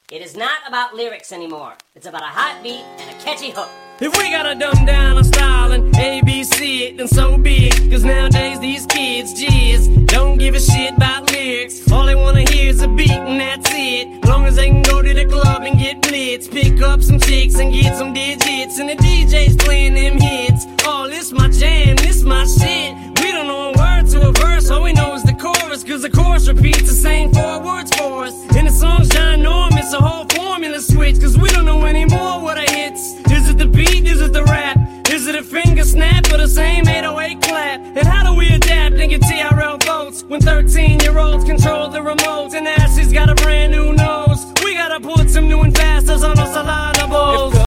It is not about lyrics anymore. It's about a hot beat and a catchy hook. If we gotta dumb down our style and ABC it, then so be it. Cause nowadays these kids, jizz, don't give a shit about lyrics. All they wanna hear is a beat and that's it. Long as they can go to the club and get blitz, pick up some chicks and get some digits, and the DJ's playing them hits. Oh, this my jam, this my shit. We don't know a word to a verse, all we know is the chorus. Cause the chorus repeats the same 4 words for us. And the song's ginormous, a whole formula switch. Cause we don't know anymore what it hits. Is it the beat? Is it the rap? Is it a finger snap or the same 808 clap? And how do we adapt and get TRL votes when 13-year-olds control the remotes and Ashley's got a brand new nose? We gotta put some new and fasters on our salad